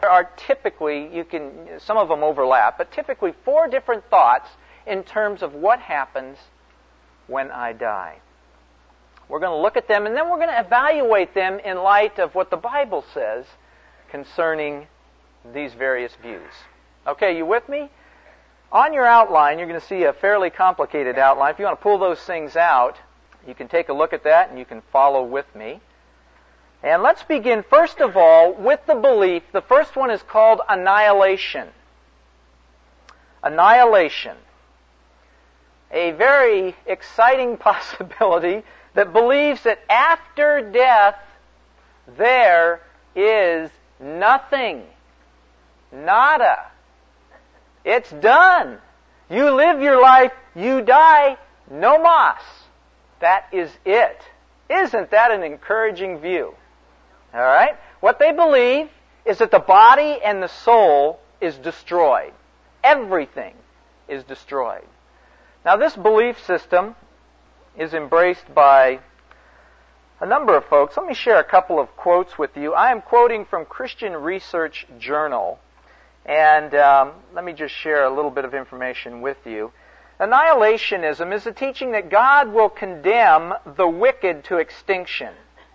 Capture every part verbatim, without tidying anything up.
There are typically, you can, some of them overlap, but typically four different thoughts in terms of what happens when I die. We're going to look at them, and then we're going to evaluate them in light of what the Bible says concerning these various views. Okay, you with me? On your outline, you're going to see a fairly complicated outline. If you want to pull those things out, you can take a look at that and you can follow with me. And let's begin, first of all, with the belief. The first one is called annihilation. Annihilation. A very exciting possibility that believes that after death, there is nothing. Nada. It's done. You live your life, you die, no mas. That is it. Isn't that an encouraging view? All right? What they believe is that the body and the soul is destroyed. Everything is destroyed. Now, this belief system is embraced by a number of folks. Let me share a couple of quotes with you. I am quoting from Christian Research Journal, and um, let me just share a little bit of information with you. Annihilationism is the teaching that God will condemn the wicked to extinction.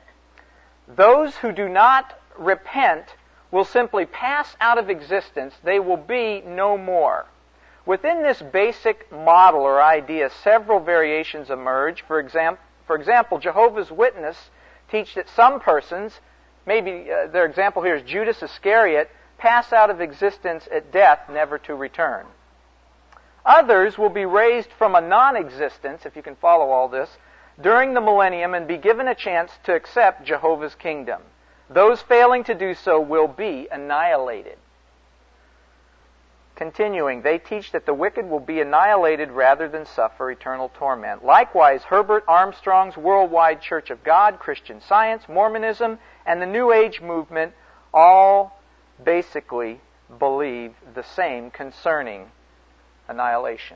Those who do not repent will simply pass out of existence. They will be no more. Within this basic model or idea, several variations emerge. For example, for example, Jehovah's Witnesses teach that some persons, maybe uh, their example here is Judas Iscariot, pass out of existence at death, never to return. Others will be raised from a non-existence, if you can follow all this, during the millennium and be given a chance to accept Jehovah's kingdom. Those failing to do so will be annihilated. Continuing, they teach that the wicked will be annihilated rather than suffer eternal torment. Likewise, Herbert Armstrong's Worldwide Church of God, Christian Science, Mormonism, and the New Age movement all basically believe the same concerning annihilation.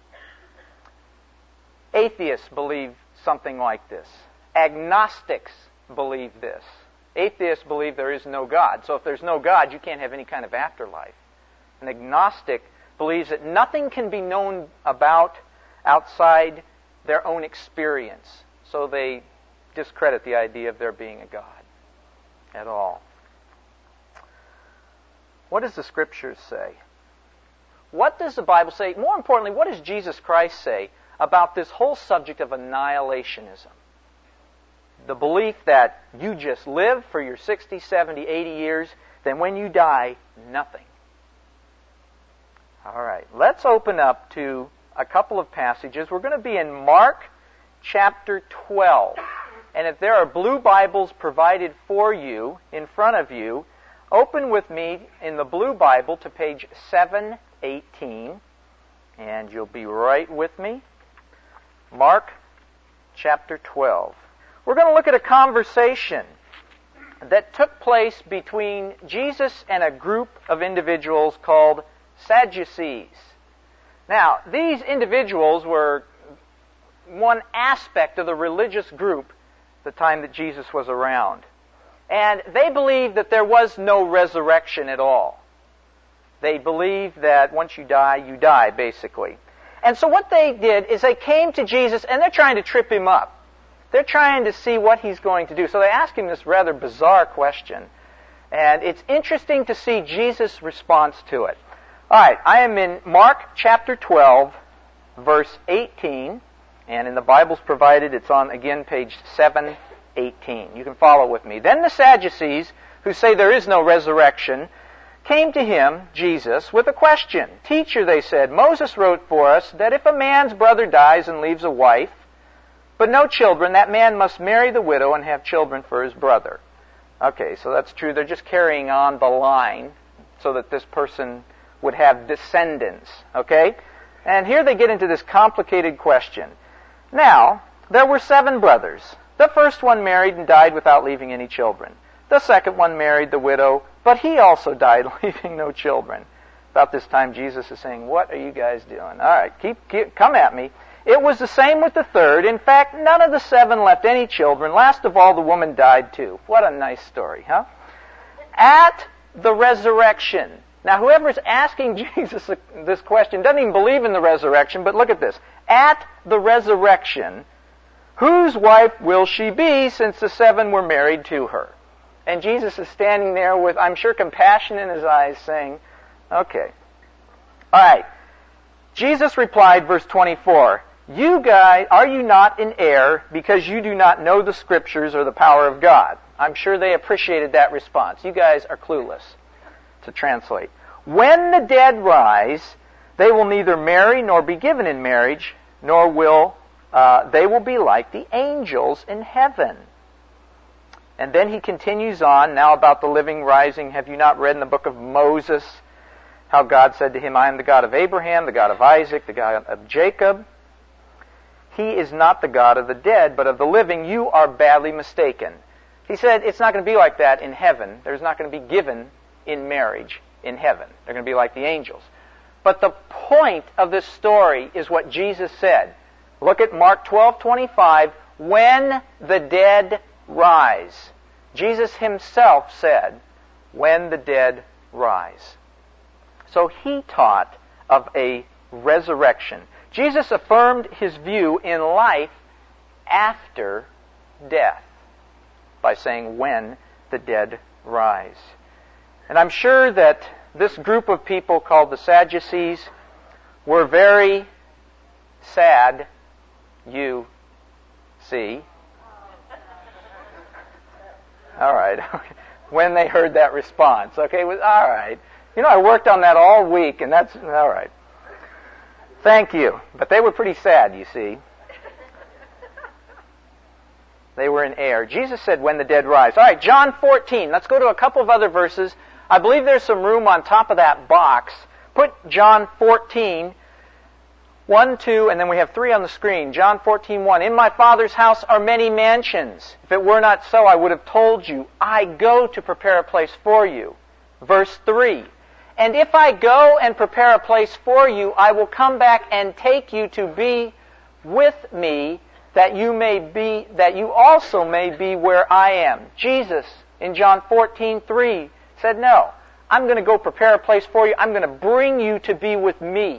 Atheists believe something like this. Agnostics believe this. Atheists believe there is no God. So if there's no God, you can't have any kind of afterlife. An agnostic believes that nothing can be known about outside their own experience. So they discredit the idea of there being a God at all. What does the Scriptures say? What does the Bible say? More importantly, what does Jesus Christ say about this whole subject of annihilationism? The belief that you just live for your sixty, seventy, eighty years, then when you die, nothing. All right, let's open up to a couple of passages. We're going to be in Mark chapter twelve. And if there are blue Bibles provided for you in front of you, open with me in the blue Bible to page seven eighteen, and you'll be right with me. Mark chapter twelve. We're going to look at a conversation that took place between Jesus and a group of individuals called Sadducees. Now, these individuals were one aspect of the religious group the time that Jesus was around. And they believed that there was no resurrection at all. They believed that once you die, you die, basically. And so what they did is they came to Jesus and they're trying to trip him up. They're trying to see what he's going to do. So they ask him this rather bizarre question. And it's interesting to see Jesus' response to it. All right, I am in Mark chapter twelve, verse eighteen. And in the Bibles provided, it's on, again, page seven eighteen. You can follow with me. Then the Sadducees, who say there is no resurrection, came to him, Jesus, with a question. Teacher, they said, Moses wrote for us that if a man's brother dies and leaves a wife, but no children, that man must marry the widow and have children for his brother. Okay, so that's true. They're just carrying on the line so that this person would have descendants. Okay? And here they get into this complicated question. Now, there were seven brothers. The first one married and died without leaving any children. The second one married the widow, but he also died, leaving no children. About this time, Jesus is saying, what are you guys doing? All right, keep, keep come at me. It was the same with the third. In fact, none of the seven left any children. Last of all, the woman died too. What a nice story, huh? At the resurrection. Now, whoever's asking Jesus this question doesn't even believe in the resurrection, but look at this. At the resurrection, whose wife will she be, since the seven were married to her? And Jesus is standing there with, I'm sure, compassion in his eyes, saying, okay. All right. Jesus replied, verse twenty-four, you guys, are you not in error because you do not know the Scriptures or the power of God? I'm sure they appreciated that response. You guys are clueless, to translate. When the dead rise, they will neither marry nor be given in marriage, nor will uh, they will be like the angels in heaven. And then he continues on, now about the living rising. Have you not read in the book of Moses how God said to him, I am the God of Abraham, the God of Isaac, the God of Jacob. He is not the God of the dead, but of the living. You are badly mistaken. He said it's not going to be like that in heaven. There's not going to be given in marriage in heaven. They're going to be like the angels. But the point of this story is what Jesus said. Look at Mark twelve twenty-five. When the dead rise. Jesus himself said, when the dead rise. So he taught of a resurrection. Jesus affirmed his view in life after death by saying, when the dead rise. And I'm sure that this group of people called the Sadducees were very sad, you see. All right. When they heard that response. Okay, it was all right. You know, I worked on that all week, and that's all right. Thank you. But they were pretty sad, you see. They were in error. Jesus said, when the dead rise. All right, John fourteen. Let's go to a couple of other verses. I believe there's some room on top of that box. Put John fourteen, one, two, and then we have three on the screen. John fourteen, one. In my Father's house are many mansions. If it were not so, I would have told you. I go to prepare a place for you. Verse three. And if I go and prepare a place for you, I will come back and take you to be with me, that you may be, that you also may be where I am. Jesus, in John fourteen, three, said, no, I'm going to go prepare a place for you. I'm going to bring you to be with me.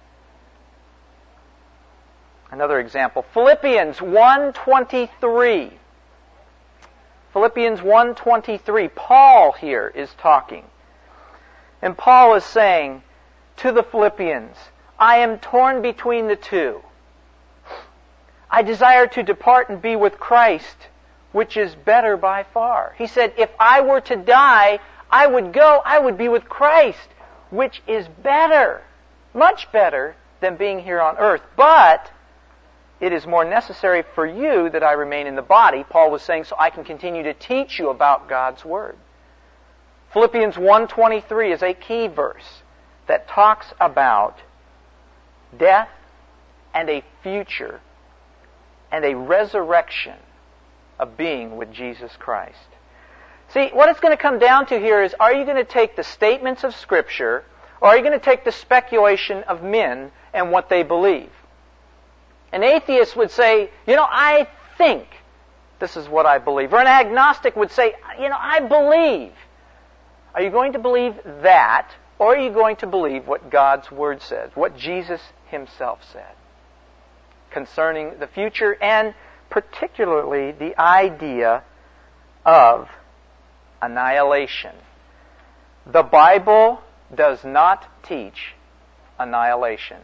Another example, Philippians one twenty-three. Philippians one twenty-three. Paul here is talking. And Paul is saying to the Philippians, I am torn between the two. I desire to depart and be with Christ, which is better by far. He said, if I were to die, I would go, I would be with Christ, which is better, much better than being here on earth. But it is more necessary for you that I remain in the body, Paul was saying, so I can continue to teach you about God's Word. Philippians one twenty-three is a key verse that talks about death and a future and a resurrection of being with Jesus Christ. See, what it's going to come down to here is, are you going to take the statements of Scripture, or are you going to take the speculation of men and what they believe? An atheist would say, you know, I think this is what I believe. Or an agnostic would say, you know, I believe. Are you going to believe that, or are you going to believe what God's Word says, what Jesus himself said concerning the future, and particularly the idea of annihilation? The Bible does not teach annihilation.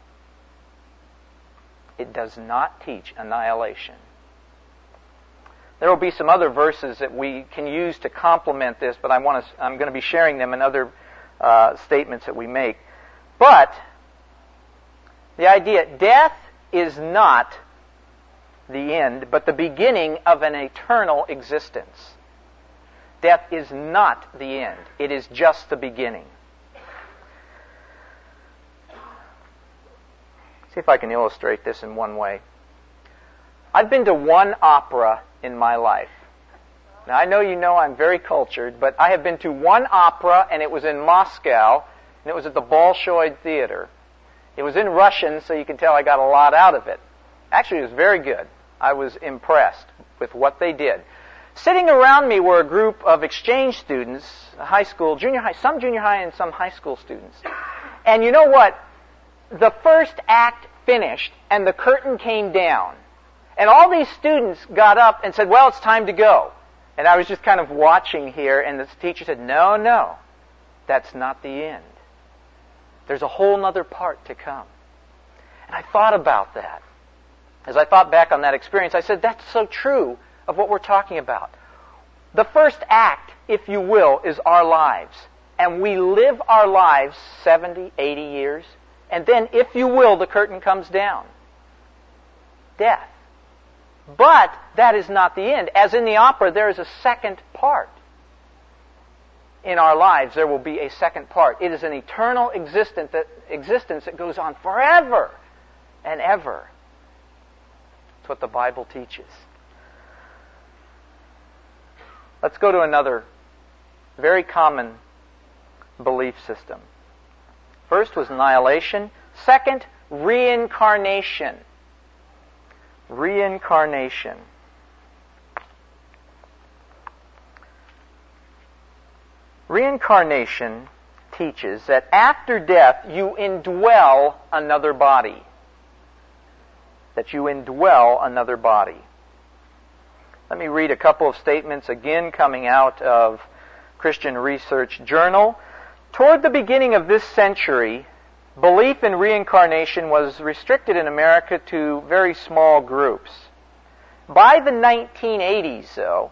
It does not teach annihilation. There will be some other verses that we can use to complement this, but I want to, I'm going to be sharing them in other uh, statements that we make. But the idea, death is not the end, but the beginning of an eternal existence. Death is not the end. It is just the beginning. See if I can illustrate this in one way. I've been to one opera in my life. Now, I know you know I'm very cultured, but I have been to one opera, and it was in Moscow, and it was at the Bolshoi Theater. It was in Russian, so you can tell I got a lot out of it. Actually, it was very good. I was impressed with what they did. Sitting around me were a group of exchange students, high school, junior high, some junior high and some high school students. And you know what? The first act finished and the curtain came down. And all these students got up and said, well, it's time to go. And I was just kind of watching here, and the teacher said, no, no, that's not the end. There's a whole other part to come. And I thought about that. As I thought back on that experience, I said, that's so true of what we're talking about. The first act, if you will, is our lives. And we live our lives seventy, eighty years. And then, if you will, the curtain comes down. Death. But that is not the end. As in the opera, there is a second part. In our lives, there will be a second part. It is an eternal existence that, existence that goes on forever and ever. That's what the Bible teaches. Let's go to another very common belief system. First was annihilation. Second, reincarnation. Reincarnation. Reincarnation teaches that after death you indwell another body. That you indwell another body. Let me read a couple of statements again coming out of Christian Research Journal. Toward the beginning of this century, belief in reincarnation was restricted in America to very small groups. By the nineteen eighties, though,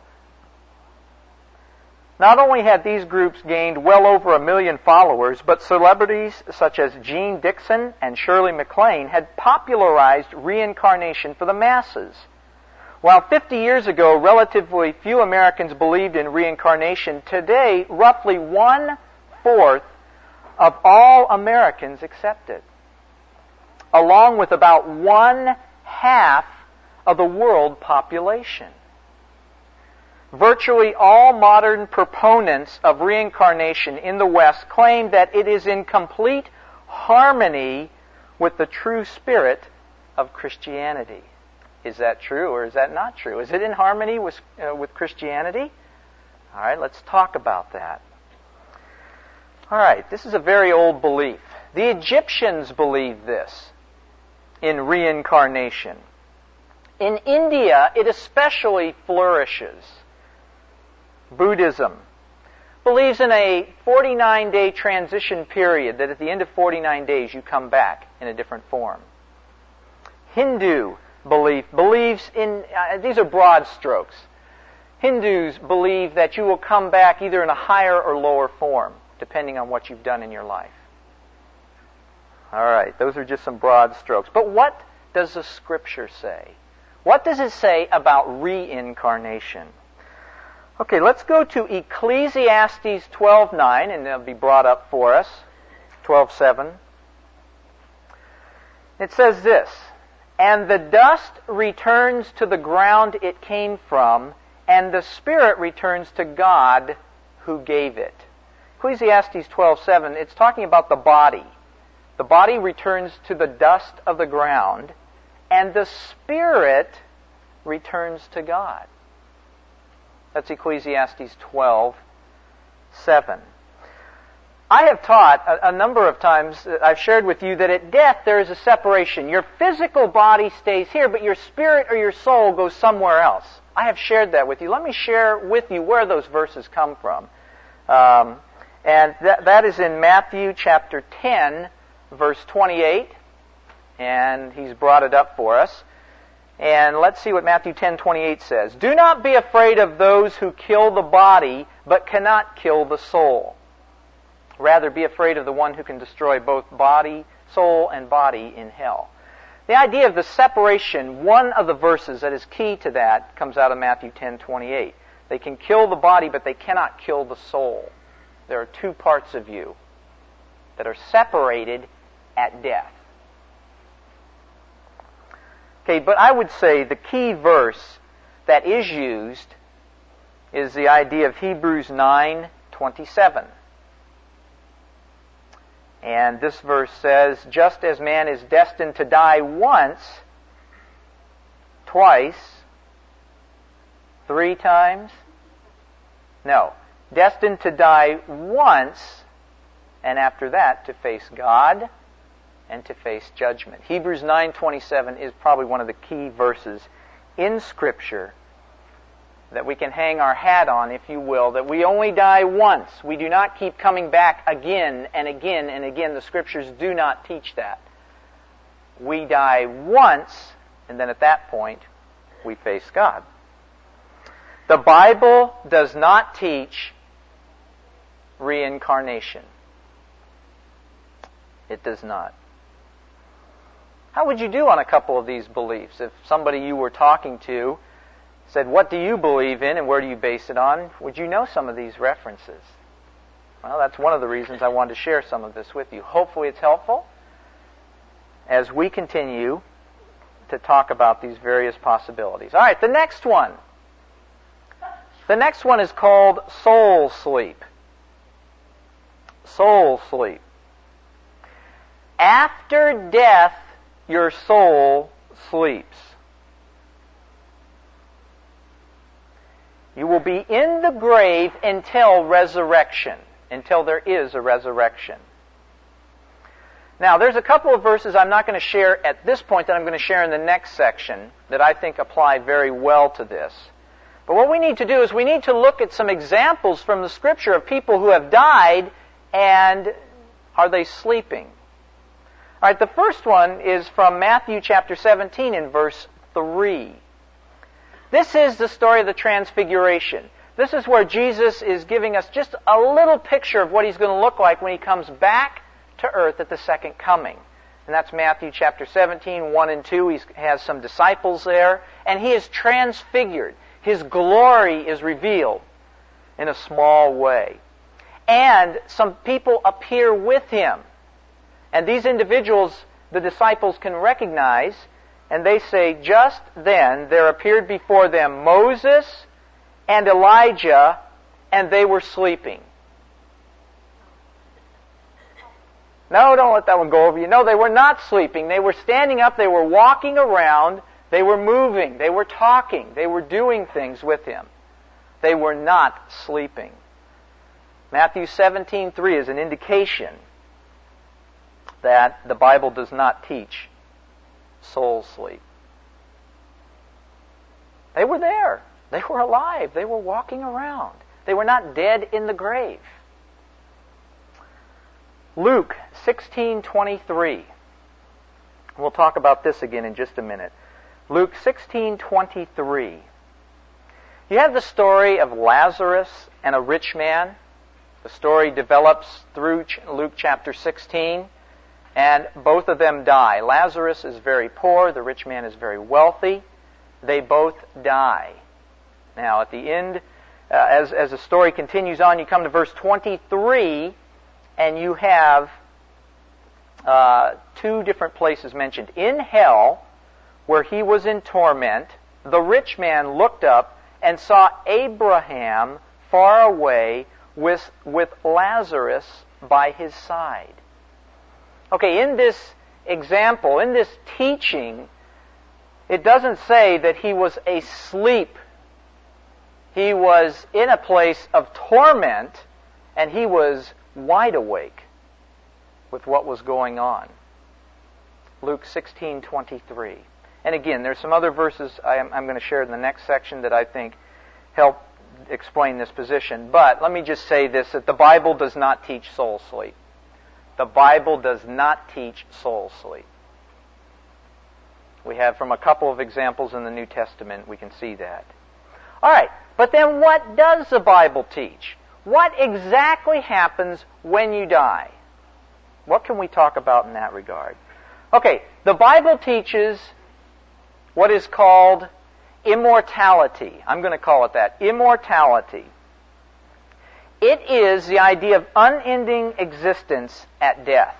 not only had these groups gained well over a million followers, but celebrities such as Gene Dixon and Shirley MacLaine had popularized reincarnation for the masses. While fifty years ago, relatively few Americans believed in reincarnation, today, roughly one-fourth of all Americans accept it, along with about one-half of the world population. Virtually all modern proponents of reincarnation in the West claim that it is in complete harmony with the true spirit of Christianity. Is that true or is that not true? Is it in harmony with, uh, with Christianity? All right, let's talk about that. All right, this is a very old belief. The Egyptians believed this in reincarnation. In India, it especially flourishes. Buddhism believes in a forty-nine day transition period, that at the end of forty-nine days you come back in a different form. Hindu belief believes in, uh, these are broad strokes. Hindus believe that you will come back either in a higher or lower form, depending on what you've done in your life. All right, those are just some broad strokes. But what does the Scripture say? What does it say about reincarnation? Okay, let's go to Ecclesiastes twelve nine, and it'll be brought up for us, twelve seven. It says this, "And the dust returns to the ground it came from, and the spirit returns to God who gave it." Ecclesiastes twelve seven, it's talking about the body. The body returns to the dust of the ground, and the spirit returns to God. That's Ecclesiastes twelve seven. I have taught a, a number of times, I've shared with you that at death there is a separation. Your physical body stays here, but your spirit or your soul goes somewhere else. I have shared that with you. Let me share with you where those verses come from. Um, and that, that is in Matthew chapter ten, verse twenty-eight. And he's brought it up for us. And let's see what Matthew ten twenty-eight says. "Do not be afraid of those who kill the body, but cannot kill the soul. Rather, be afraid of the one who can destroy both body, soul, and body in hell." The idea of the separation, one of the verses that is key to that, comes out of Matthew ten twenty-eight. They can kill the body, but they cannot kill the soul. There are two parts of you that are separated at death. Okay, but I would say the key verse that is used is the idea of Hebrews nine twenty-seven. And this verse says, "Just as man is destined to die once, twice, Three times? No. Destined to die once, and after that to face God and to face judgment. Hebrews nine twenty-seven is probably one of the key verses in Scripture that we can hang our hat on, if you will, that we only die once. We do not keep coming back again and again and again. The Scriptures do not teach that. We die once, and then at that point, we face God. The Bible does not teach reincarnation. It does not. How would you do on a couple of these beliefs? If somebody you were talking to said, what do you believe in and where do you base it on? Would you know some of these references? Well, that's one of the reasons I wanted to share some of this with you. Hopefully it's helpful as we continue to talk about these various possibilities. All right, the next one. The next one is called soul sleep. Soul sleep. After death, your soul sleeps. You will be in the grave until resurrection, until there is a resurrection. Now, there's a couple of verses I'm not going to share at this point that I'm going to share in the next section that I think apply very well to this. But what we need to do is we need to look at some examples from the Scripture of people who have died, and are they sleeping? All right, the first one is from Matthew chapter seventeen in verse three. This is the story of the Transfiguration. This is where Jesus is giving us just a little picture of what He's going to look like when He comes back to earth at the second coming. And that's Matthew chapter seventeen, one and two. He has some disciples there, and He is transfigured. His glory is revealed in a small way. And some people appear with Him. And these individuals, the disciples can recognize, and they say, just then there appeared before them Moses and Elijah, and they were sleeping. No, don't let that one go over you. No, they were not sleeping. They were standing up, they were walking around, they were moving, they were talking, they were doing things with Him. They were not sleeping. Matthew seventeen three is an indication that the Bible does not teach soul sleep. They were there. They were alive. They were walking around. They were not dead in the grave. Luke sixteen twenty-three. We'll talk about this again in just a minute. Luke sixteen twenty-three. You have the story of Lazarus and a rich man. The story develops through Luke chapter sixteen. And both of them die. Lazarus is very poor. The rich man is very wealthy. They both die. Now, at the end, uh, as, as the story continues on, you come to verse twenty-three, and you have uh, two different places mentioned. In hell, where he was in torment, the rich man looked up and saw Abraham far away with, with Lazarus by his side. Okay, in this example, in this teaching, it doesn't say that he was asleep. He was in a place of torment, and he was wide awake with what was going on. Luke sixteen twenty-three. And again, there's some other verses I'm, I'm going to share in the next section that I think help explain this position. But let me just say this, that the Bible does not teach soul sleep. The Bible does not teach soul sleep. We have from a couple of examples in the New Testament, we can see that. All right, but then what does the Bible teach? What exactly happens when you die? What can we talk about in that regard? Okay, the Bible teaches what is called immortality. I'm going to call it that, immortality. It is the idea of unending existence at death.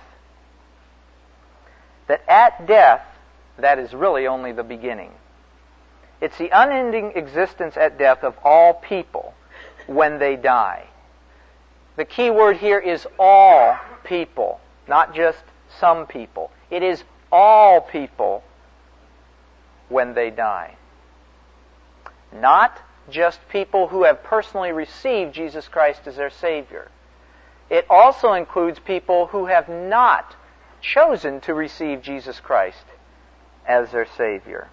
That at death, that is really only the beginning. It's the unending existence at death of all people when they die. The key word here is all people, not just some people. It is all people when they die. Not just people who have personally received Jesus Christ as their Savior. It also includes people who have not chosen to receive Jesus Christ as their Savior.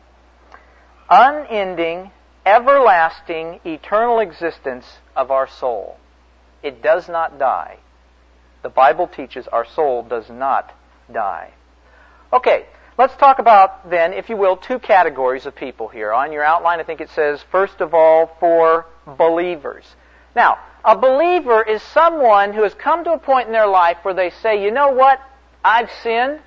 Unending, everlasting, eternal existence of our soul. It does not die. The Bible teaches our soul does not die. Okay, let's talk about then, if you will, two categories of people here. On your outline, I think it says, first of all, for believers. Now, a believer is someone who has come to a point in their life where they say, you know what, I've sinned,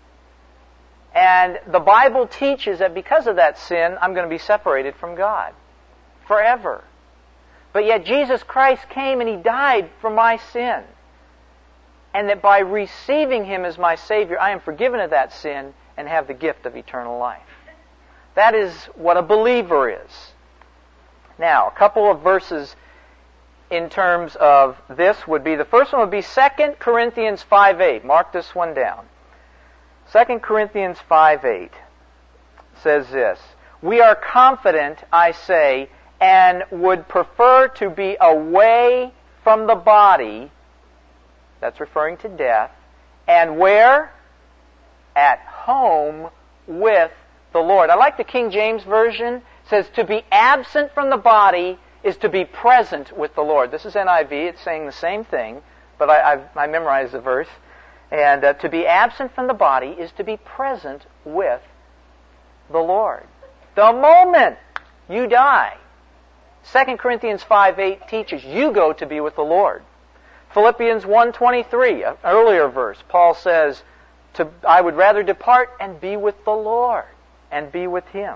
and the Bible teaches that because of that sin, I'm going to be separated from God forever. But yet Jesus Christ came and He died for my sin. And that by receiving Him as my Savior, I am forgiven of that sin and have the gift of eternal life. That is what a believer is. Now, a couple of verses in terms of this would be, the first one would be Second Corinthians five eight. Mark this one down. Second Corinthians five eight says this, "We are confident, I say, and would prefer to be away from the body," that's referring to death, "and where? At home with the Lord." I like the King James Version. It says, to be absent from the body is to be present with the Lord. This is N I V. It's saying the same thing, but I, I've, I memorized the verse. And uh, to be absent from the body is to be present with the Lord. The moment you die, Second Corinthians five eight teaches you go to be with the Lord. Philippians one twenty-three, an earlier verse, Paul says, to, I would rather depart and be with the Lord and be with Him.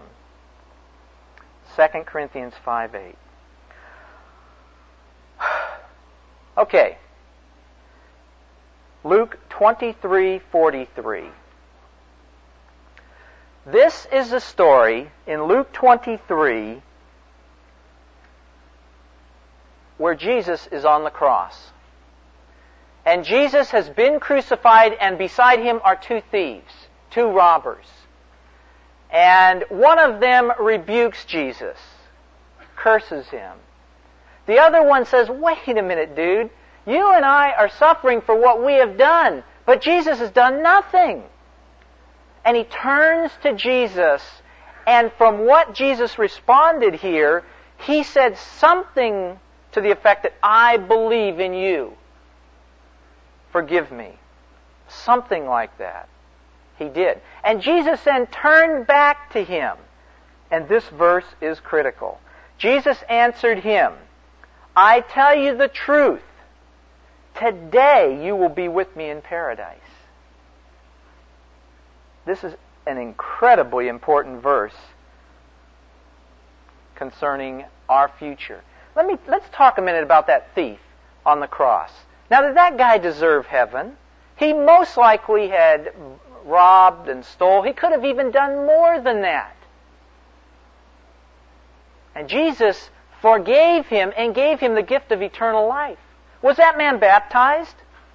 Second Corinthians five eight. Okay. Luke twenty-three forty-three. This is the story in Luke twenty-three where Jesus is on the cross. And Jesus has been crucified, and beside Him are two thieves, two robbers. And one of them rebukes Jesus, curses Him. The other one says, wait a minute, dude. You and I are suffering for what we have done, but Jesus has done nothing. And he turns to Jesus, and from what Jesus responded here, he said something to the effect that, I believe in you. Forgive me. Something like that. He did. And Jesus then turned back to him. And this verse is critical. Jesus answered him, I tell you the truth. Today you will be with me in paradise. This is an incredibly important verse concerning our future. Let me, let's talk a minute about that thief on the cross. Now, did that guy deserve heaven? He most likely had robbed and stole. He could have even done more than that. And Jesus forgave him and gave him the gift of eternal life. Was that man baptized?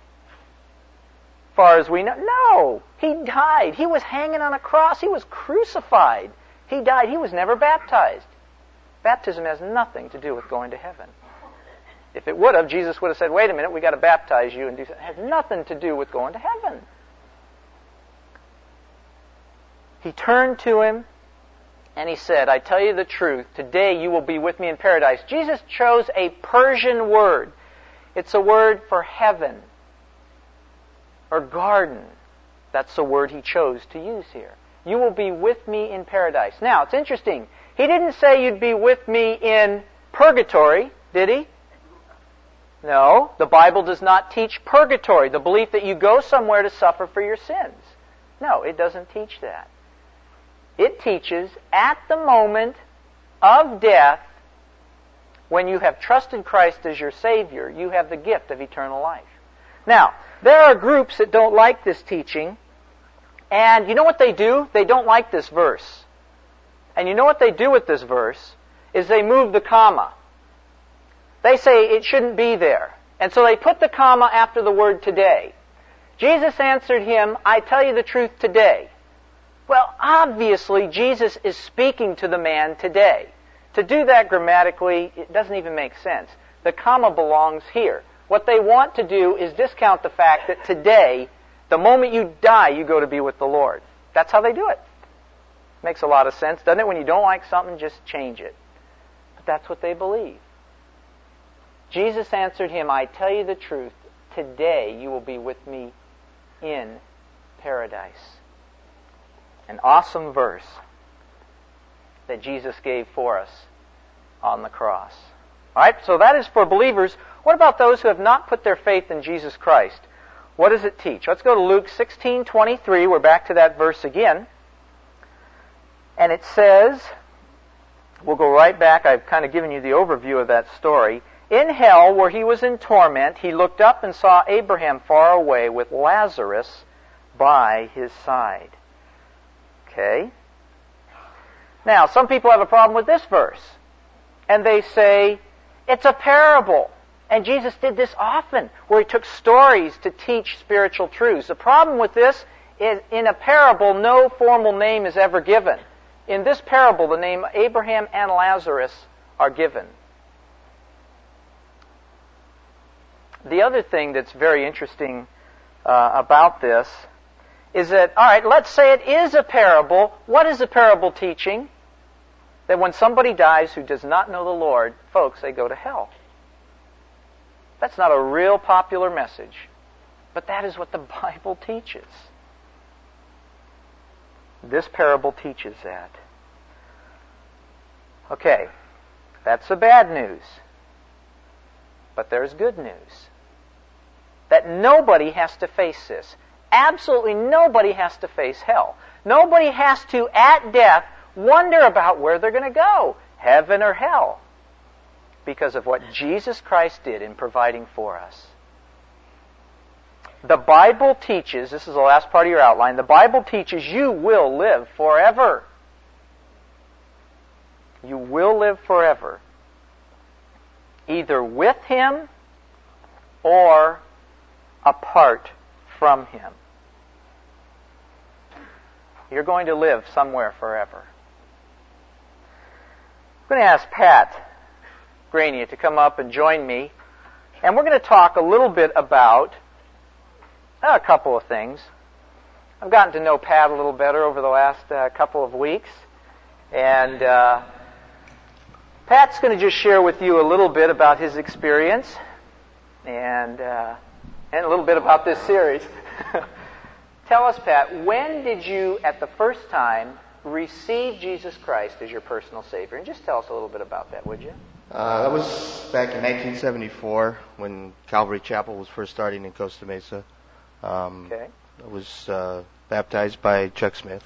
As far as we know, no. He died. He was hanging on a cross. He was crucified. He died. He was never baptized. Baptism has nothing to do with going to heaven. If it would have, Jesus would have said, wait a minute, we've got to baptize you and do something. It has nothing to do with going to heaven. He turned to him and he said, I tell you the truth, today you will be with me in paradise. Jesus chose a Persian word. It's a word for heaven or garden. That's the word he chose to use here. You will be with me in paradise. Now, it's interesting. He didn't say you'd be with me in purgatory, did he? No, the Bible does not teach purgatory, the belief that you go somewhere to suffer for your sins. No, it doesn't teach that. It teaches at the moment of death, when you have trusted Christ as your Savior, you have the gift of eternal life. Now, there are groups that don't like this teaching, and you know what they do? They don't like this verse. And you know what they do with this verse? Is they move the comma. They say it shouldn't be there. And so they put the comma after the word today. Jesus answered him, I tell you the truth today. Well, obviously, Jesus is speaking to the man today. To do that grammatically, it doesn't even make sense. The comma belongs here. What they want to do is discount the fact that today, the moment you die, you go to be with the Lord. That's how they do it. Makes a lot of sense, doesn't it? When you don't like something, just change it. But that's what they believe. Jesus answered him, I tell you the truth, today you will be with me in paradise. An awesome verse that Jesus gave for us on the cross. All right, so that is for believers. What about those who have not put their faith in Jesus Christ? What does it teach? Let's go to Luke sixteen twenty-three. We're back to that verse again. And it says, we'll go right back. I've kind of given you the overview of that story. In hell, where he was in torment, he looked up and saw Abraham far away with Lazarus by his side. Okay? Now, some people have a problem with this verse. And they say, it's a parable. And Jesus did this often, where he took stories to teach spiritual truths. The problem with this is, in a parable, no formal name is ever given. In this parable, the name Abraham and Lazarus are given. The other thing that's very interesting uh, about this is that, all right, let's say it is a parable. What is a parable teaching? That when somebody dies who does not know the Lord, folks, they go to hell. That's not a real popular message, but that is what the Bible teaches. This parable teaches that. Okay, that's the bad news. But there's good news. That nobody has to face this. Absolutely nobody has to face hell. Nobody has to, at death, wonder about where they're going to go, heaven or hell, because of what Jesus Christ did in providing for us. The Bible teaches, this is the last part of your outline, the Bible teaches you will live forever. You will live forever. Either with Him or apart from Him. You're going to live somewhere forever. I'm going to ask Pat Grania to come up and join me, and we're going to talk a little bit about a couple of things. I've gotten to know Pat a little better over the last uh, couple of weeks, and uh, Pat's going to just share with you a little bit about his experience and uh, and a little bit about this series. Tell us, Pat, when did you, at the first time, receive Jesus Christ as your personal Savior? And just tell us a little bit about that, would you? Uh, that was back in nineteen seventy-four when Calvary Chapel was first starting in Costa Mesa. Um, okay. I was uh, baptized by Chuck Smith.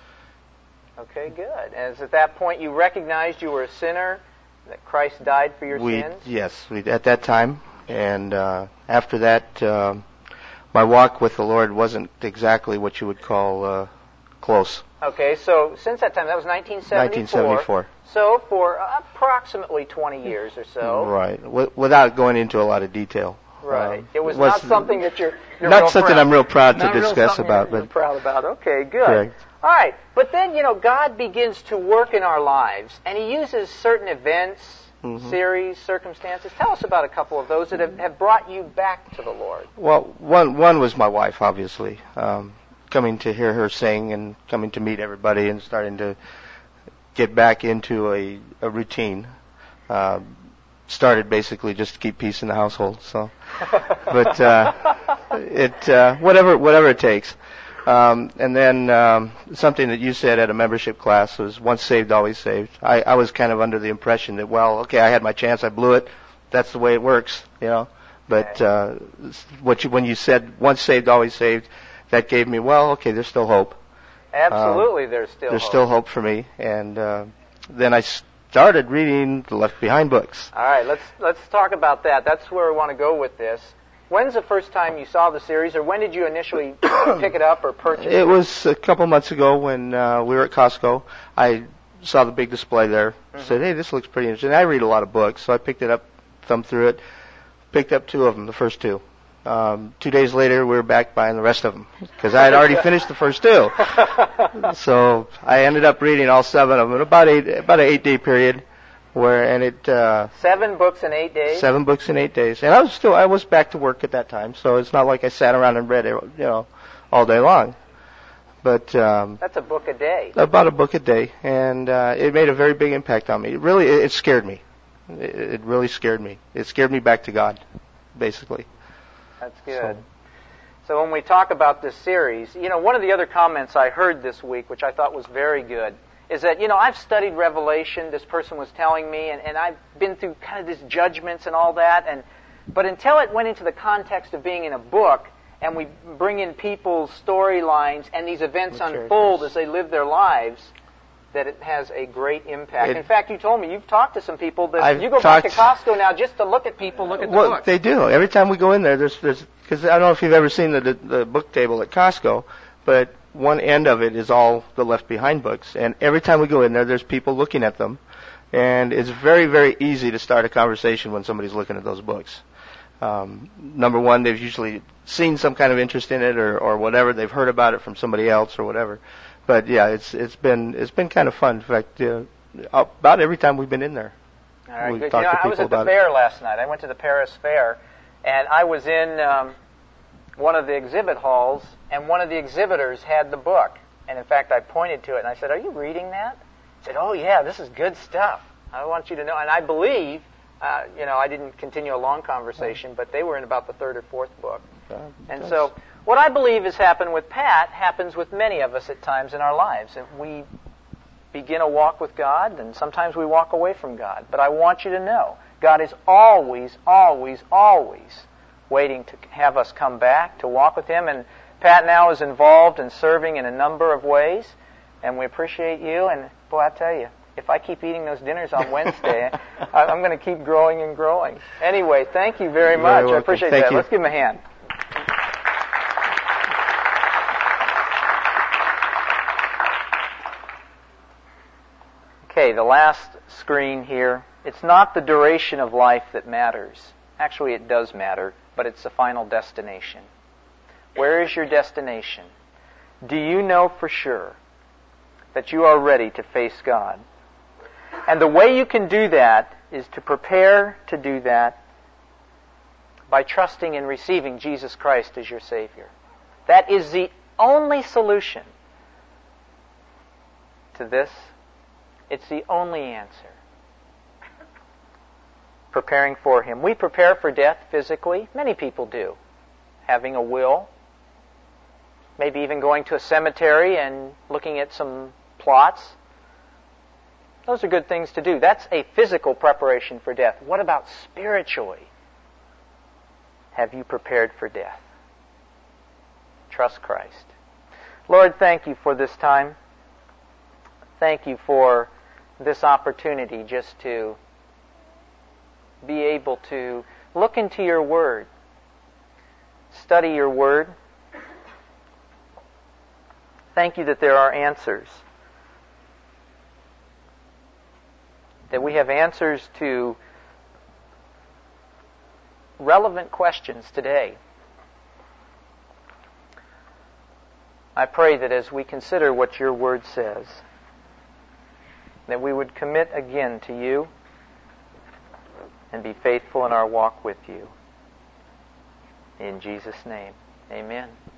Okay, good. And at that point you recognized you were a sinner, that Christ died for your we, sins? Yes, we, at that time. And uh, after that, uh, my walk with the Lord wasn't exactly what you would call uh, close. Okay, so since that time, that was nineteen seventy-four. nineteen seventy-four. So for approximately twenty years or so. Right, w- without going into a lot of detail. Right. Uh, it was, was not something that you're, you're not real something proud. I'm real proud not to discuss real about, you're but proud about. Okay, good. Correct. All right, but then you know God begins to work in our lives, and He uses certain events, mm-hmm. series, circumstances. Tell us about a couple of those that have, have brought you back to the Lord. Well, one one was my wife, obviously. Um, coming to hear her sing and coming to meet everybody and starting to get back into a, a routine. Uh, started basically just to keep peace in the household. So, but uh, it uh, whatever whatever it takes. Um, and then um, something that you said at a membership class was once saved, always saved. I, I was kind of under the impression that, well, okay, I had my chance, I blew it. That's the way it works, you know. But uh, what you, when you said once saved, always saved, that gave me, well, okay, there's still hope. Absolutely, um, there's still there's hope. still hope for me. And uh, then I started reading the Left Behind books. All right, let's let's talk about that. That's where we want to go with this. When's the first time you saw the series, or when did you initially pick it up or purchase it? It was a couple months ago when uh, we were at Costco. I saw the big display there. Mm-hmm. Said, hey, this looks pretty interesting. I read a lot of books, so I picked it up, thumbed through it, picked up two of them, the first two. Um, two days later, we were back buying the rest of them because I had already finished the first two. So I ended up reading all seven of them in about eight, about an eight-day period. Where and it uh, seven books in eight days. Seven books in eight days, and I was still I was back to work at that time, so it's not like I sat around and read it, you know, all day long. But um, that's a book a day. About a book a day, and uh, it made a very big impact on me. It really, it, it scared me. It, it really scared me. It scared me back to God, basically. That's good. So, so when we talk about this series, you know, one of the other comments I heard this week, which I thought was very good, is that, you know, I've studied Revelation, this person was telling me, and, and I've been through kind of this judgments and all that, and but until it went into the context of being in a book, and we bring in people's storylines, and these events unfold as they live their lives, that it has a great impact. It, in fact, you told me you've talked to some people that I've you go back to Costco now just to look at people, look at the well, books. They do. Every time we go in there, there's, there's, because I don't know if you've ever seen the, the, the book table at Costco, but one end of it is all the Left Behind books, and every time we go in there, there's people looking at them, and it's very, very easy to start a conversation when somebody's looking at those books. Um, number one, they've usually seen some kind of interest in it, or, or whatever. They've heard about it from somebody else, or whatever. But yeah, it's it's been it's been kind of fun. In fact, uh, about every time we've been in there, all right, we've good. talked You know, to people I was at the about fair it. last night. I went to the Paris Fair, and I was in um, one of the exhibit halls, and one of the exhibitors had the book. And in fact, I pointed to it, and I said, "Are you reading that?" He said, "Oh yeah, this is good stuff. I want you to know." And I believe, uh, you know, I didn't continue a long conversation, but they were in about the third or fourth book. Uh, and so, what I believe has happened with Pat happens with many of us at times in our lives. And we begin a walk with God, and sometimes we walk away from God. But I want you to know, God is always, always, always waiting to have us come back, to walk with Him. And Pat now is involved in serving in a number of ways, and we appreciate you. And boy, I tell you, if I keep eating those dinners on Wednesday, I'm going to keep growing and growing. Anyway, thank you very much. Very I appreciate thank that. You. Let's give him a hand. Okay, the last screen here. It's not the duration of life that matters. Actually, it does matter, but it's the final destination. Where is your destination? Do you know for sure that you are ready to face God? And the way you can do that is to prepare to do that by trusting and receiving Jesus Christ as your Savior. That is the only solution to this. It's the only answer. Preparing for Him. We prepare for death physically. Many people do. Having a will. Maybe even going to a cemetery and looking at some plots. Those are good things to do. That's a physical preparation for death. What about spiritually? Have you prepared for death? Trust Christ. Lord, thank you for this time. Thank you for this opportunity just to be able to look into your Word, study your Word. Thank you that there are answers. That we have answers to relevant questions today. I pray that as we consider what your Word says, that we would commit again to you and be faithful in our walk with you. In Jesus' name, amen.